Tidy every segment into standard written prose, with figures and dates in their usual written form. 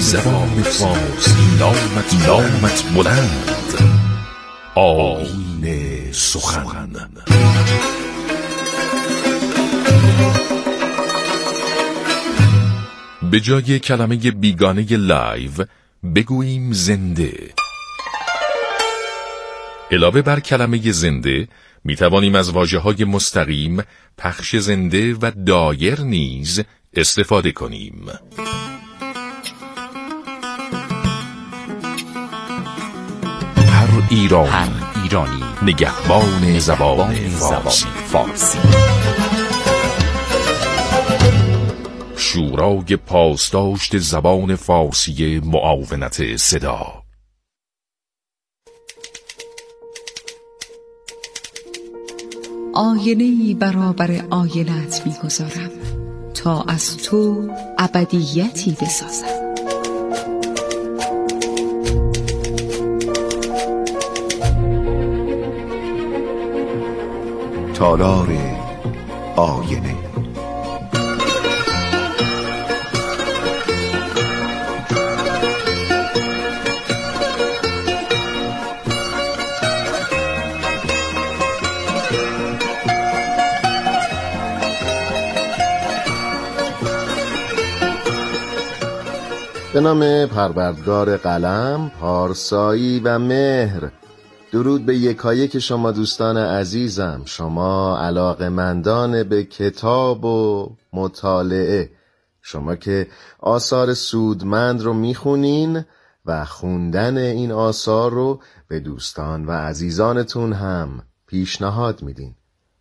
زبان فارسی نامت بلند، آیین سخن. به جای کلمه بیگانه لایو بگوییم زنده. علاوه بر کلمه زنده می توانیم از واژه‌های مستقیم، پخش زنده و دایر نیز استفاده کنیم. هر ایرانی نگهبان زبان فارسی. شورای پاسداشت زبان فارسی معاونت صدا. آینه‌ای برابر آینه‌ات می‌گذارم تا از تو ابدیتی بسازم. تالار آینه. به نام پروردگار قلم، پارسایی و مهر. درود به یکایک شما دوستان عزیزم، شما علاقه‌مندان به کتاب و مطالعه، شما که آثار سودمند رو میخونین و خوندن این آثار رو به دوستان و عزیزانتون هم پیشنهاد میدین.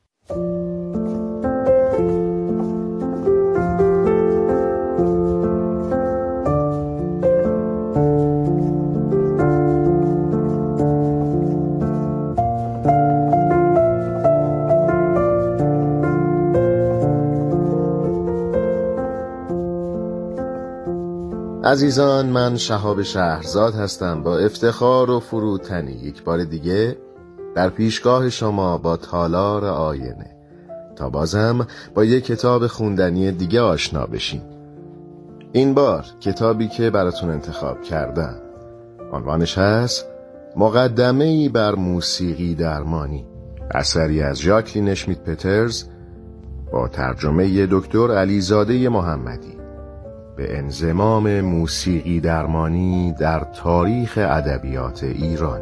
عزیزان، من شهاب شهرزاد هستم، با افتخار و فروتنی یک بار دیگه در پیشگاه شما با تالار آینه، تا بازم با یک کتاب خوندنی دیگه آشنا بشیم. این بار کتابی که براتون انتخاب کردم عنوانش هست مقدمه‌ای بر موسیقی درمانی، اثری از ژاکلین اشمیت پترز با ترجمه دکتر علیزاده محمدی، به انضمام موسیقی درمانی در تاریخ ادبیات ایران.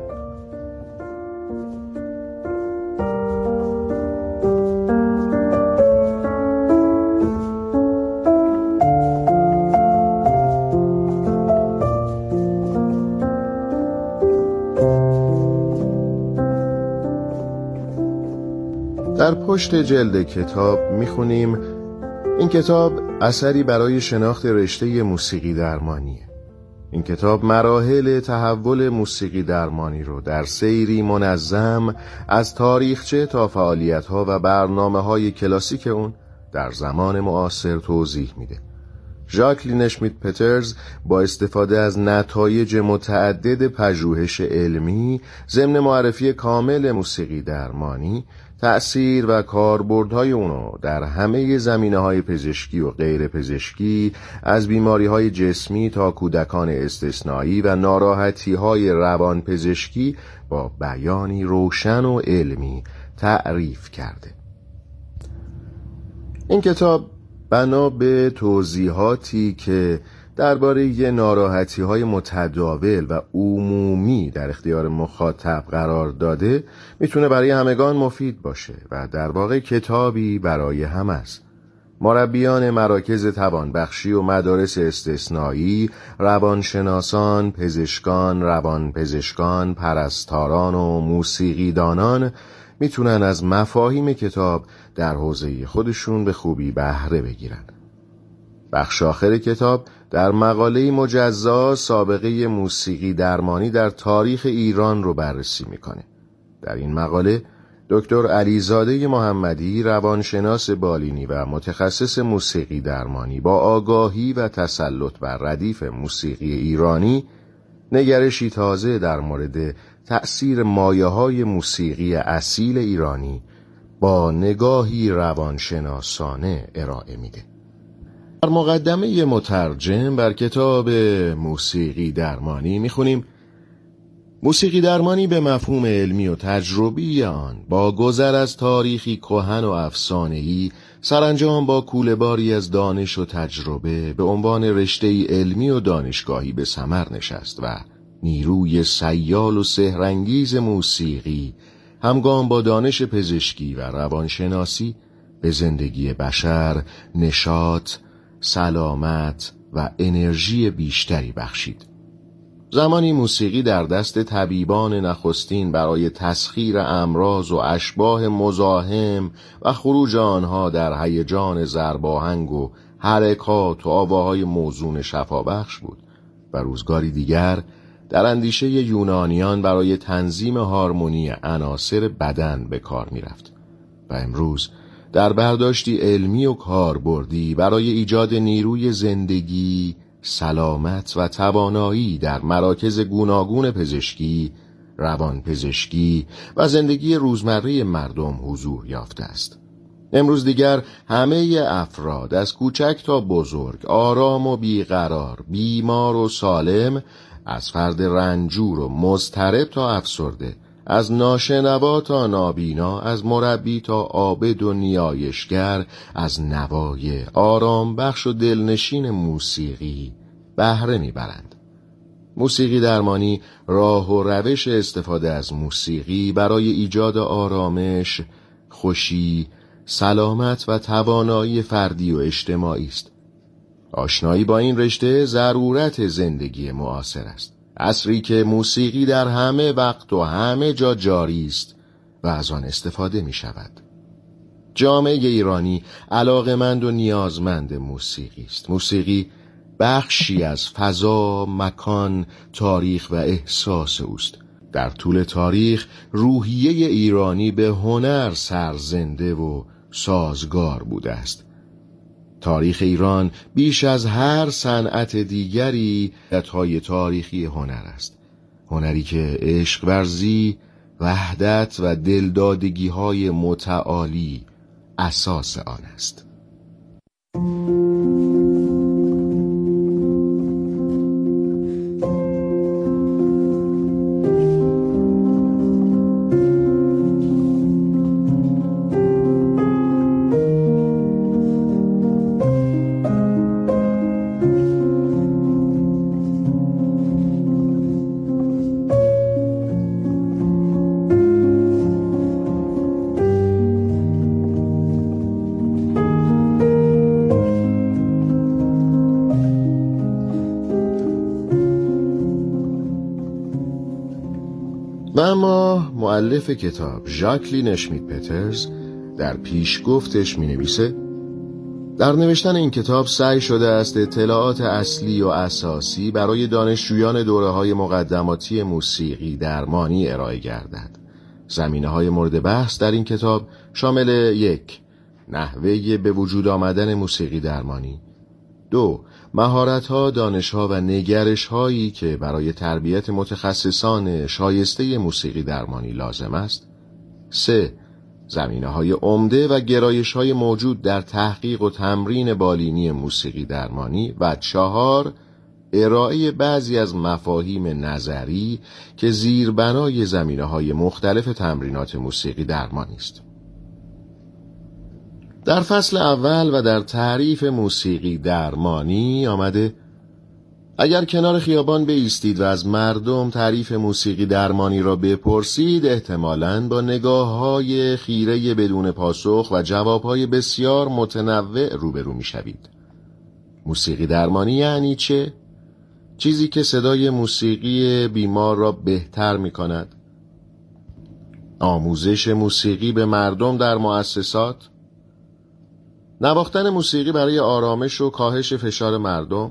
در پشت جلد کتاب میخونیم این کتاب اثری برای شناخت رشته موسیقی درمانیه. این کتاب مراحل تحول موسیقی درمانی رو در سیری منظم از تاریخچه تا فعالیت‌ها و برنامه‌های کلاسیک اون در زمان معاصر توضیح میده. ژاکلین اشمیت پترز با استفاده از نتایج متعدد پژوهش علمی ضمن معرفی کامل موسیقی درمانی، تأثیر و کاربردهای اونو در همه زمینه‌های پزشکی و غیر پزشکی، از بیماری‌های جسمی تا کودکان استثنایی و ناراحتی‌های روان پزشکی، با بیانی روشن و علمی تعریف کرده. این کتاب بنا به توضیحاتی که درباره ناراحتی‌های متداول و عمومی در اختیار مخاطب قرار داده میتونه برای همگان مفید باشه و در واقع کتابی برای همه است. مربیان مراکز توانبخشی و مدارس استثنایی، روانشناسان، پزشکان، روانپزشکان، پرستاران و موسیقیدانان میتونن از مفاهیم کتاب در حوزه خودشون به خوبی بهره بگیرن. بخش آخر کتاب در مقاله مجزا سابقه موسیقی درمانی در تاریخ ایران رو بررسی میکنه. در این مقاله دکتر علیزاده محمدی، روانشناس بالینی و متخصص موسیقی درمانی، با آگاهی و تسلط بر ردیف موسیقی ایرانی نگرشی تازه در مورد تأثیر مایه‌های موسیقی اصیل ایرانی با نگاهی روانشناسانه ارائه میده. در مقدمه مترجم بر کتاب موسیقی درمانی میخونیم: موسیقی درمانی به مفهوم علمی و تجربی آن با گذر از تاریخی کهن و افسانه‌ای سرانجام با کوله‌باری از دانش و تجربه به عنوان رشته‌ای علمی و دانشگاهی به ثمر نشست و نیروی سیال و سحرانگیز موسیقی همگام با دانش پزشکی و روانشناسی به زندگی بشر نشاط، سلامت و انرژی بیشتری بخشید. زمانی موسیقی در دست طبیبان نخستین برای تسخیر امراض و اشباح مزاحم و خروج آنها در هیجان ضرباهنگ و حرکات و آواهای موزون شفابخش بود و روزگاری دیگر در اندیشه یونانیان برای تنظیم هارمونی عناصر بدن به کار می رفت و امروز در برداشتی علمی و کاربردی برای ایجاد نیروی زندگی، سلامت و توانایی در مراکز گوناگون پزشکی، روانپزشکی و زندگی روزمره مردم حضور یافته است. امروز دیگر همه افراد از کوچک تا بزرگ، آرام و بیقرار، بیمار و سالم، از فرد رنجور و مضطرب تا افسرده، از ناشنوا تا نابینا، از مربی تا عابد و نیایشگر، از نوای آرام بخش و دلنشین موسیقی بهره میبرند. موسیقی درمانی راه و روش استفاده از موسیقی برای ایجاد آرامش، خوشی، سلامت و توانایی فردی و اجتماعی است. آشنایی با این رشته ضرورت زندگی معاصر است. عصری که موسیقی در همه وقت و همه جا جاری است و از آن استفاده می شود. جامعه ایرانی علاقمند و نیازمند موسیقی است. موسیقی بخشی از فضا، مکان، تاریخ و احساس اوست. در طول تاریخ روحیه ایرانی به هنر سرزنده و سازگار بوده است. تاریخ ایران بیش از هر صنعت دیگری های تاریخی هنر است. هنری که عشق ورزی، وحدت و دلدادگی های متعالی اساس آن است. و اما مؤلف کتاب ژاکلین اشمیت پترز در پیشگفتش می نویسه: در نوشتن این کتاب سعی شده است اطلاعات اصلی و اساسی برای دانشجویان دوره‌های مقدماتی موسیقی درمانی ارائه گردد. زمینه‌های مورد بحث در این کتاب شامل 1. نحوه به وجود آمدن موسیقی درمانی. 2. مهارت‌ها، دانش‌ها و نگرش‌هایی که برای تربیت متخصصان شایسته موسیقی درمانی لازم است. 3. زمینه‌های عمده و گرایش‌های موجود در تحقیق و تمرین بالینی موسیقی درمانی. و 4. ارائه بعضی از مفاهیم نظری که زیربنای زمینه‌های مختلف تمرینات موسیقی درمانی است. در فصل اول و در تعریف موسیقی درمانی آمده: اگر کنار خیابان بایستید و از مردم تعریف موسیقی درمانی را بپرسید، احتمالاً با نگاه‌های خیره بدون پاسخ و جواب‌های بسیار متنوع روبرو می‌شوید. موسیقی درمانی یعنی چه؟ چیزی که صدای موسیقی بیمار را بهتر می‌کند؟ آموزش موسیقی به مردم در مؤسسات؟ نواختن موسیقی برای آرامش و کاهش فشار مردم؟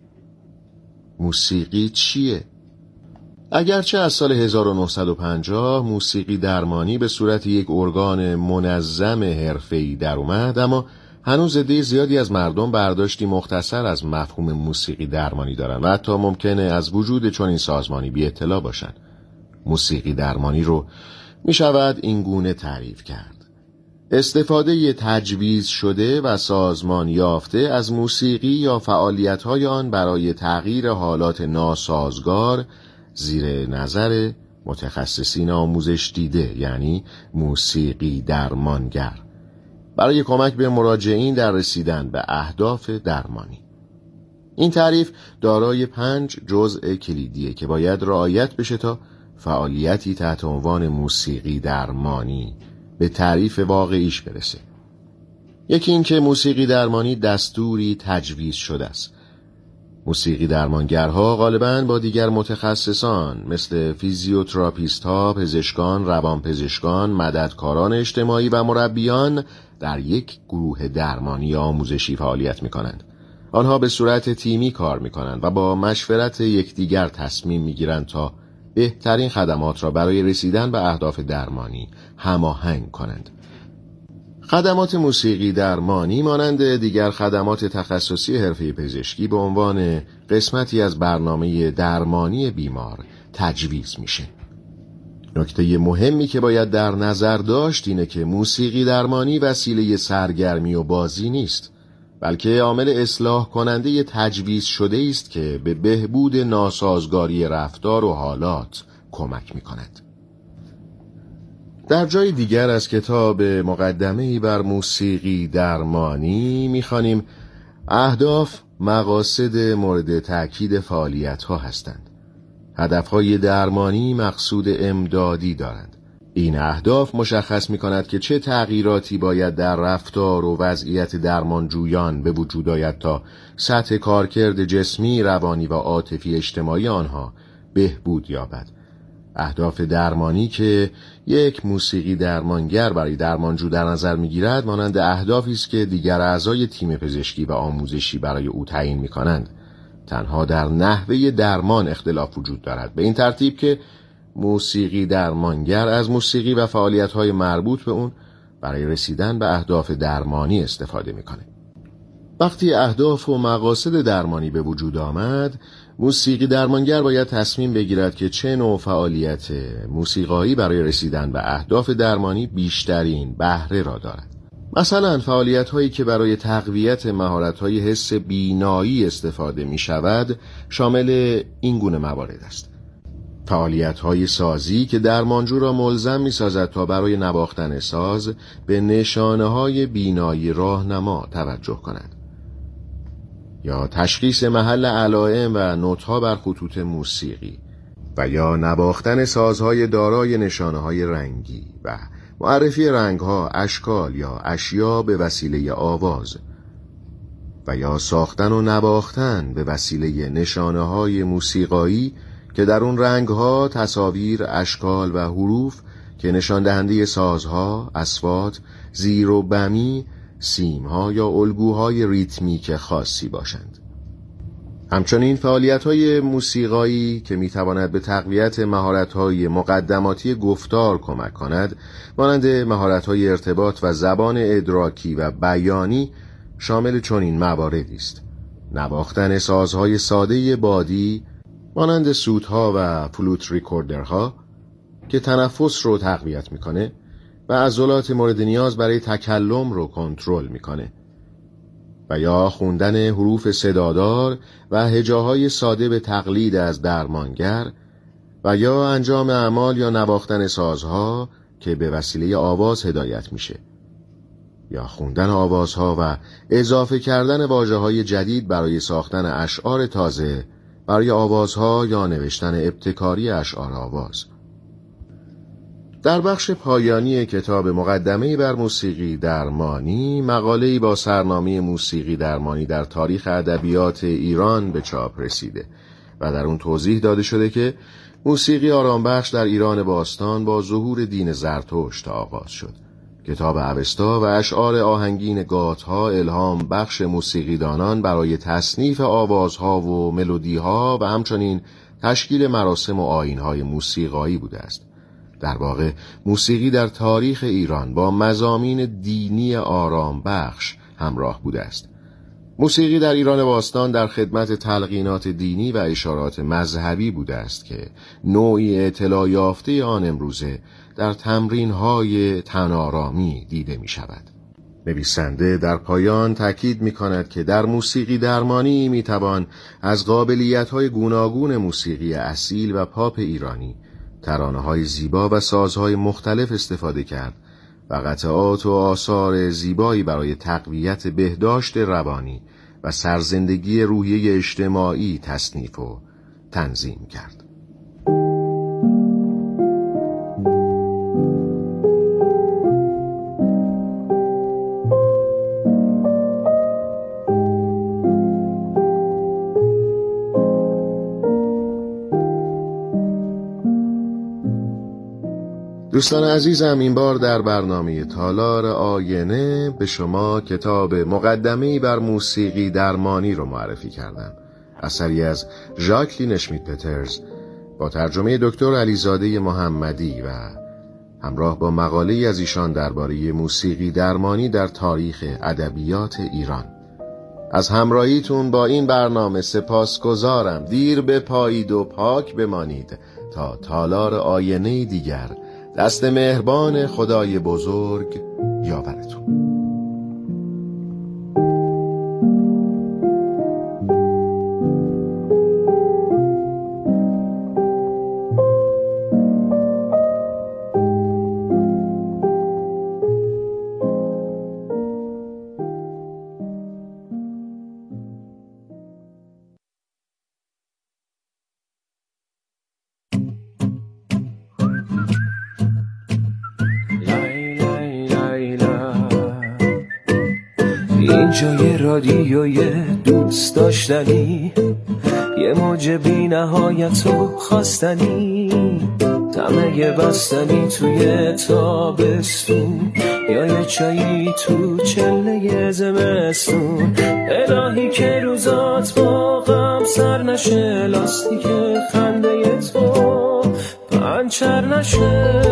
موسیقی چیه؟ اگرچه از سال 1950 موسیقی درمانی به صورت یک ارگان منظم حرفه‌ای در اومد، اما هنوز عده زیادی از مردم برداشتی مختصر از مفهوم موسیقی درمانی دارن و حتی ممکنه از وجود چنین سازمانی بی اطلاع باشن. موسیقی درمانی رو می شود این گونه تعریف کرد: استفاده تجویز شده و سازمان یافته از موسیقی یا فعالیت‌های آن برای تغییر حالات ناسازگار زیر نظر متخصصین آموزش دیده، یعنی موسیقی درمانگر، برای کمک به مراجعین در رسیدن به اهداف درمانی. این تعریف دارای 5 جزء کلیدیه که باید رعایت بشه تا فعالیتی تحت عنوان موسیقی درمانی به تعریف واقعیش برسه. یکی این که موسیقی درمانی دستوری تجویز شده است. موسیقی درمانگرها غالباً با دیگر متخصصان مثل فیزیوتراپیست ها، پزشکان، روانپزشکان، مددکاران اجتماعی و مربیان در یک گروه درمانی آموزشی فعالیت می کنند. آنها به صورت تیمی کار می کنند و با مشورت یکدیگر تصمیم می گیرند تا بهترین خدمات را برای رسیدن به اهداف درمانی هماهنگ کنند. خدمات موسیقی درمانی مانند دیگر خدمات تخصصی حرفه پزشکی به عنوان قسمتی از برنامه درمانی بیمار تجویز میشه. نکته مهمی که باید در نظر داشت اینه که موسیقی درمانی وسیله سرگرمی و بازی نیست، بلکه عامل اصلاح کننده تجویز شده است که به بهبود ناسازگاری رفتار و حالات کمک می‌کند. در جای دیگر از کتاب مقدمه‌ای بر موسیقی درمانی می‌خوانیم اهداف مقاصد مورد تأکید فعالیت‌ها هستند. هدف‌های درمانی مقصود امدادی دارند. این اهداف مشخص می‌کند که چه تغییراتی باید در رفتار و وضعیت درمانجویان به وجود آید تا سطح کارکرد جسمی، روانی و عاطفی اجتماعی آنها بهبود یابد. اهداف درمانی که یک موسیقی درمانگر برای درمانجو در نظر می‌گیرد مانند اهدافی است که دیگر اعضای تیم پزشکی و آموزشی برای او تعیین می‌کنند. تنها در نحوه درمان اختلاف وجود دارد، به این ترتیب که موسیقی درمانگر از موسیقی و فعالیت‌های مربوط به اون برای رسیدن به اهداف درمانی استفاده می‌کنه. وقتی اهداف و مقاصد درمانی به وجود آمد، موسیقی درمانگر باید تصمیم بگیرد که چه نوع فعالیت موسیقایی برای رسیدن به اهداف درمانی بیشترین بهره را دارد. مثلا فعالیت‌هایی که برای تقویت مهارت‌های حس بینایی استفاده می‌شود شامل این گونه موارد است: فعالیت‌های سازی که درمانجو را ملزم می‌سازد تا برای نواختن ساز به نشانه‌های بینایی راهنما توجه کند، یا تشخیص محل علائم و نوت‌ها بر خطوط موسیقی، و یا نواختن سازهای دارای نشانه‌های رنگی و معرفی رنگ‌ها، اشکال یا اشیا به وسیله آواز، و یا ساختن و نواختن به وسیله نشانه‌های موسیقایی که در اون رنگ‌ها، تصاویر، اشکال و حروف که نشان دهنده سازها، اصوات، زیر و بمی، سیم‌ها یا الگوهای ریتمیک خاصی باشند. همچنین فعالیت‌های موسیقایی که می‌تواند به تقویت مهارت‌های مقدماتی گفتار کمک کند، مانند مهارت‌های ارتباط و زبان ادراکی و بیانی، شامل چنین مواردی است: نواختن سازهای ساده بادی مانند سوت‌ها و فلوت ریکوردرها که تنفس رو تقویت می‌کنه و عضلات مورد نیاز برای تکلم رو کنترل می‌کنه، و یا خوندن حروف صدادار و هجاهای ساده به تقلید از درمانگر، و یا انجام اعمال یا نواختن سازها که به وسیله آواز هدایت میشه، یا خوندن آوازها و اضافه کردن واژه‌های جدید برای ساختن اشعار تازه برای آوازها یا نوشتن ابتکاری اشعار آواز. در بخش پایانی کتاب مقدمه‌ای بر موسیقی درمانی، مقاله‌ای با سرنامه موسیقی درمانی در تاریخ ادبیات ایران به چاپ رسیده و در اون توضیح داده شده که موسیقی آرامبخش در ایران باستان با ظهور دین زرتشت آغاز شد. کتاب اوستا و اشعار آهنگین گاتها الهام بخش موسیقیدانان برای تصنیف آوازها و ملودیها و همچنین تشکیل مراسم و آیین‌های موسیقایی بوده است. در واقع موسیقی در تاریخ ایران با مضامین دینی آرام بخش همراه بوده است. موسیقی در ایران باستان در خدمت تلقینات دینی و اشارات مذهبی بوده است که نوعی اطلاع یافته آن امروزه در تمرین‌های تن‌آرامی دیده می‌شود. نویسنده در پایان تاکید می‌کند که در موسیقی درمانی می‌توان از قابلیت‌های گوناگون موسیقی اصیل و پاپ ایرانی، ترانه‌های زیبا و سازهای مختلف استفاده کرد و قطعات و آثار زیبایی برای تقویت بهداشت روانی و سرزندگی روحیه اجتماعی تصنیف و تنظیم کرد. دوستان عزیزم، این بار در برنامه تالار آینه به شما کتاب مقدمه‌ای بر موسیقی درمانی رو معرفی کردم. اثری از ژاکلین اشمیت پترز با ترجمه دکتر علیزاده محمدی و همراه با مقاله‌ای از ایشان درباره موسیقی درمانی در تاریخ ادبیات ایران. از همراهیتون با این برنامه سپاسگزارم. دیر بپایید و پاک بمانید تا تالار آینه دیگر. دست مهربان خدای بزرگ یاورتون. اینجا یه رادیوی دوست داشتنی، یه موج بی نهایت و خواستنی، طمع بستنی توی تابستون یا یه چایی تو چله زمستون. الهی که روزات با غم سر نشه، لاستیک خنده تو پنچر نشه.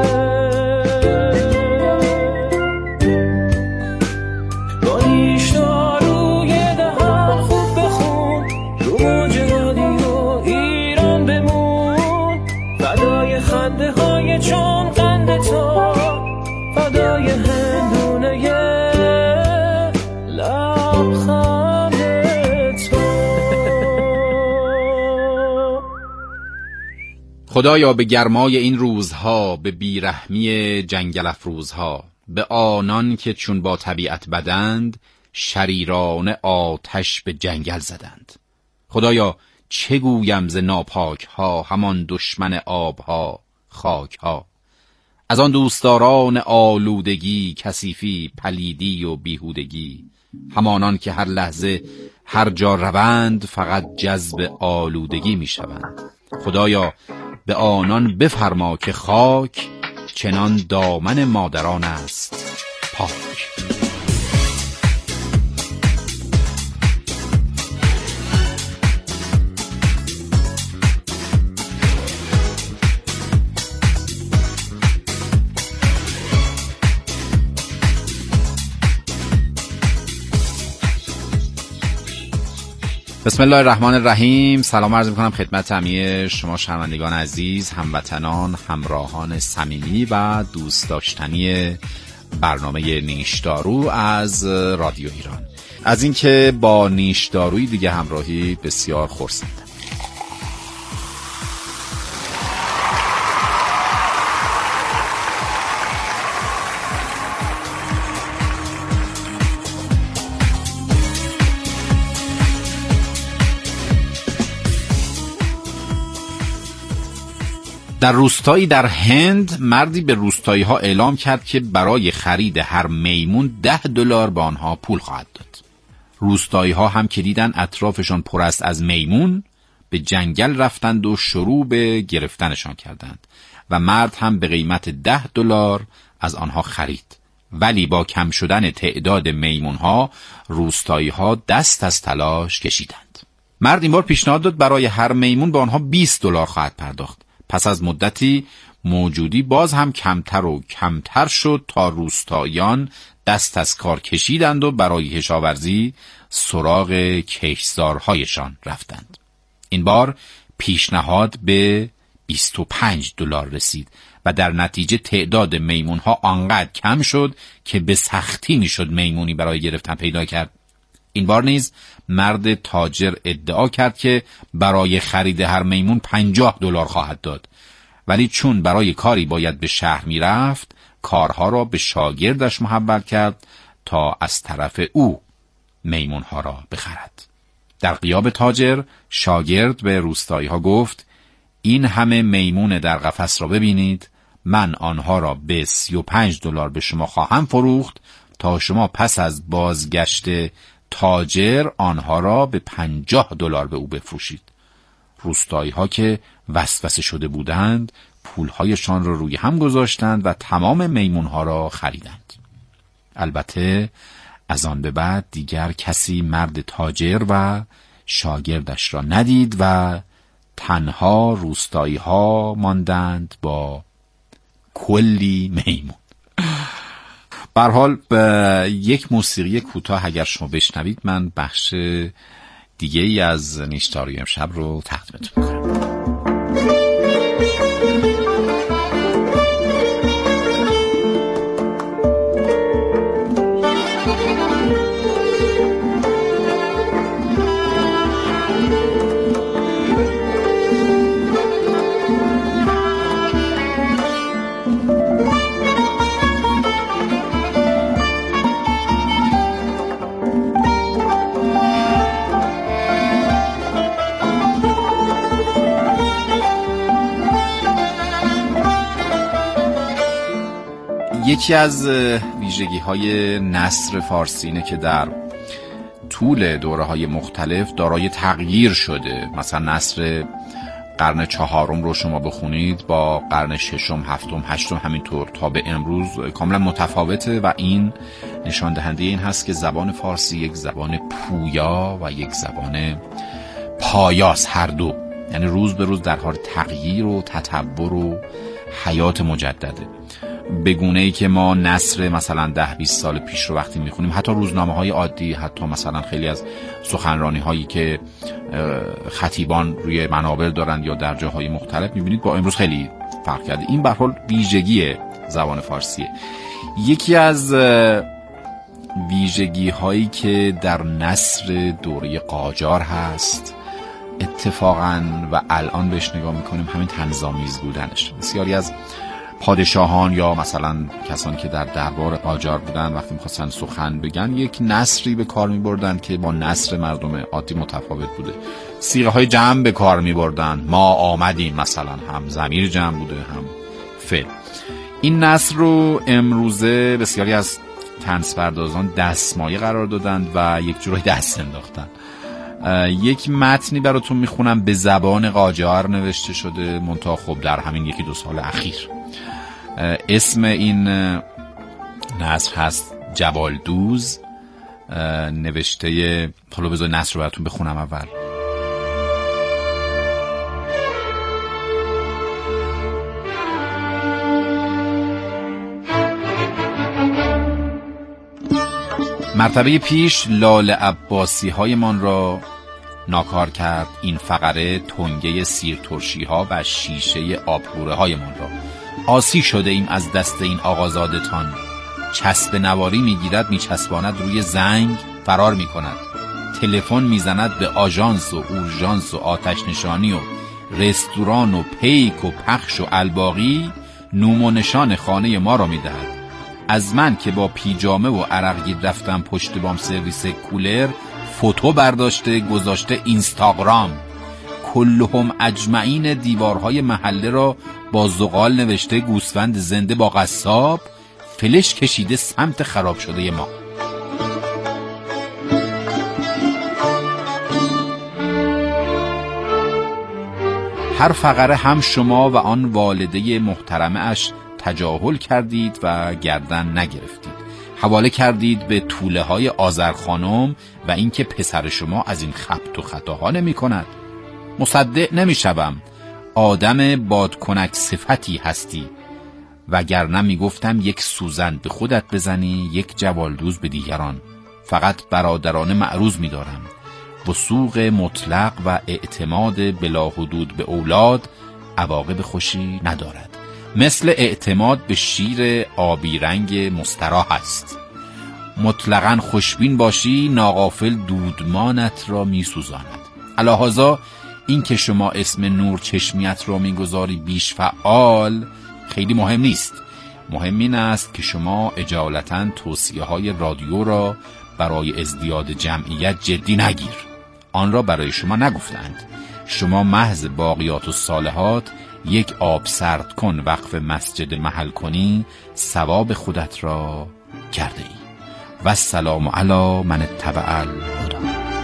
خدایا به گرمای این روزها، به بیرحمی جنگل افروزها، به آنان که چون با طبیعت بدند، شریران آتش به جنگل زدند. خدایا چه گویم ز ناپاک ها، همان دشمن آبها خاک ها، از آن دوستداران آلودگی، کثیفی، پلیدی و بیهودگی، همانان که هر لحظه هر جا روند فقط جذب آلودگی می شوند. خدایا به آنان بفرما که خاک چنان دامن مادران است پاک. بسم الله الرحمن الرحیم. سلام عرض می‌کنم خدمت همه شما شنوندگان عزیز، هموطنان، همراهان صمیمی و دوست داشتنی برنامه نیشدارو از رادیو ایران. از اینکه با نیشداروی دیگه همراهی بسیار خرسندم. در روستایی در هند مردی به روستایی ها اعلام کرد که برای خرید هر میمون $10 به آنها پول خواهد داد. روستایی ها هم که دیدن اطرافشان پر است از میمون، به جنگل رفتند و شروع به گرفتنشان کردند و مرد هم به قیمت $10 از آنها خرید. ولی با کم شدن تعداد میمون ها، روستایی ها دست از تلاش کشیدند. مرد این بار پیشنهاد داد برای هر میمون به آنها $20 خواهد پرداخت. پس از مدتی موجودی باز هم کمتر و کمتر شد تا روستاییان دست از کار کشیدند و برای کشاورزی سراغ کشتزارهایشان رفتند. این بار پیشنهاد به $25 رسید و در نتیجه تعداد میمونها آنقدر کم شد که به سختی میشد میمونی برای گرفتن پیدا کرد. این بار نیز مرد تاجر ادعا کرد که برای خرید هر میمون $50 خواهد داد، ولی چون برای کاری باید به شهر میرفت کارها را به شاگردش محول کرد تا از طرف او میمونها را بخرد. در غیاب تاجر شاگرد به روستایی‌ها گفت این همه میمون در قفس را ببینید، من آنها را به $35 به شما خواهم فروخت تا شما پس از بازگشت تاجر آنها را به $50 به او بفروشید. روستایی‌ها که وسوسه شده بودند پولهایشان را روی هم گذاشتند و تمام میمونها را خریدند. البته از آن به بعد دیگر کسی مرد تاجر و شاگردش را ندید و تنها روستایی‌ها ماندند با کلی میمون. به هر حال یک موسیقی کوتاه اگر شما بشنوید من بخش دیگه ای از نیشداری امشب رو تقدیمتون میکنم. یکی از ویژگی‌های نثر فارسی اینه که در طول دوره‌های مختلف دارای تغییر شده. مثلا نثر قرن 4 رو شما بخونید با قرن 6، 7، 8 همینطور تا به امروز کاملا متفاوته و این نشان دهنده این هست که زبان فارسی یک زبان پویا و یک زبان پایاست، هر دو. یعنی روز به روز در حال تغییر و تطور و حیات مجدده. به گونه‌ای که ما نثر مثلا 10-20 سال پیش رو وقتی میخونیم، حتی روزنامه‌های عادی، حتی مثلا خیلی از سخنرانی‌هایی که خطیبان روی منابر دارن یا در جاهای مختلف، میبینید با امروز خیلی فرق کرده. این به هر حال ویژگی زبان فارسیه. یکی از ویژگی‌هایی که در نثر دوره قاجار هست اتفاقاً و الان بهش نگاه میکنیم همین طنزآمیز بودنش. بسیاری از پادشاهان یا مثلا کسانی که در دربار قاجار بودن وقتی می‌خواستن سخن بگن یک نثری به کار می‌بردن که با نثر مردم عادی متفاوت بوده. صیغه‌های جمع به کار می‌بردن. ما آمدیم مثلا هم ضمیر جمع بوده هم فعل. این نثر رو امروزه بسیاری از طنزپردازان دستمایه قرار دادند و یک جورای دست انداختن. یک متنی براتون میخونم به زبان قاجار نوشته شده، منتها خب در همین 1-2 سال اخیر. اسم این نثر هست جوالدوز، نوشته، حالا بذار نثر رو براتون بخونم اول. مرتبه پیش لال عباسی های من را ناکار کرد، این فقره تنگه سیرترشی ها و شیشه آبگوره های من را. آسی شده ایم از دست این آقازادتان، چسب نواری میگیرد میچسباند روی زنگ فرار میکند، تلفن میزند به آژانس و اورژانس و آتش نشانی و رستوران و پیک و پخش و الباقی نوم و نشان خانه ما را میدهد. از من که با پیجامه و عرق گیر رفتم پشت بام سرویس کولر، فوتو برداشته گذاشته اینستاگرام. کلهم اجمعین دیوارهای محله را با زغال نوشته گوسفند زنده با قصاب، فلش کشیده سمت خراب شده ما. هر فقره هم شما و آن والده محترمه اش تجاهل کردید و گردن نگرفتید. حواله کردید به توله های آذرخانم و اینکه پسر شما از این خبط و خطاها نمی کند. مصدق نمی شوم. آدم بادکنک صفتی هستی، وگرنه می گفتم یک سوزن به خودت بزنی، یک جوالدوز به دیگران. فقط برادرانه معروض می دارم. وثوق مطلق و اعتماد بلا حدود به اولاد عواقب خوشی ندارد. مثل اعتماد به شیر آبی رنگ مستراح است. مطلقاً خوشبین باشی ناغافل دودمانت را می سوزاند. علاهذا این که شما اسم نور چشمیت را می گذاری بیش فعال خیلی مهم نیست. مهم این است که شما اجالتاً توصیه های رادیو را برای ازدیاد جمعیت جدی نگیر. آن را برای شما نگفتند. شما محض باقیات و صالحات یک آب سرد کن وقف مسجد محل کنی ثواب خودت را کرده ای. و السلام علی من اتبع الهدی.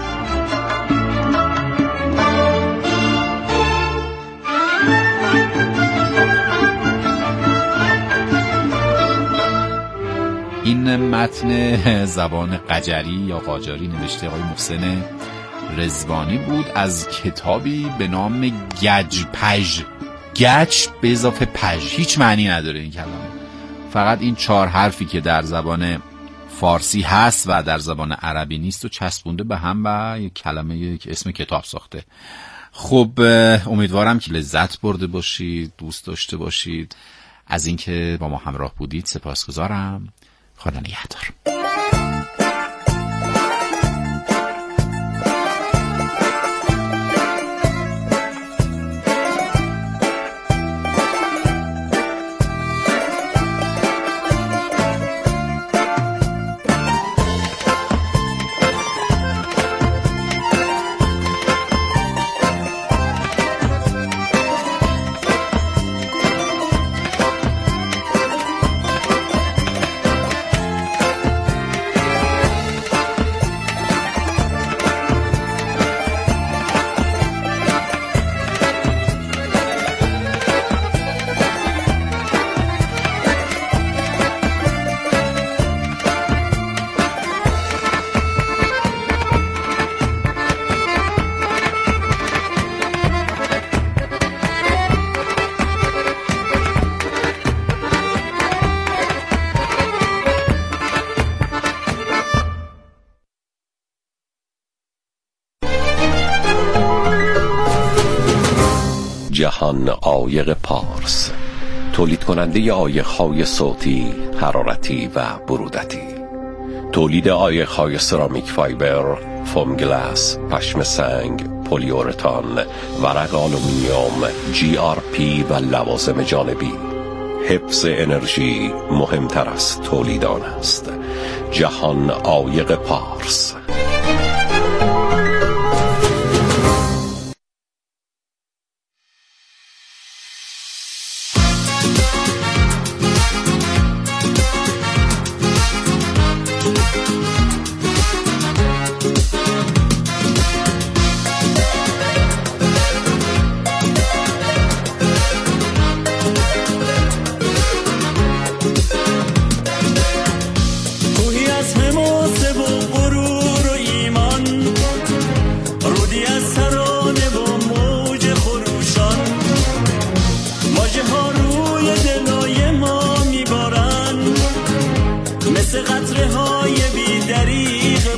این متن زبان قجری یا قاجاری نوشته آقای محسن رضوانی بود از کتابی به نام گجپژ. گچ به اضافه پژ، هیچ معنی نداره این کلمه، فقط این 4 حرفی که در زبان فارسی هست و در زبان عربی نیست و چسبونده به هم و یک کلمه یک اسم کتاب ساخته. خب امیدوارم که لذت برده باشید، دوست داشته باشید. از اینکه با ما همراه بودید سپاسگزارم. خدا نگهدار. جهان عایق پارس، تولید کننده عایق‌های صوتی، حرارتی و برودتی. تولید عایق‌های سرامیک فایبر، فوم گلاس، پشم سنگ، پلیورتان، ورق آلومینیوم، GRP و لوازم جانبی. حفظ انرژی مهمتر از تولید آن است. جهان عایق پارس.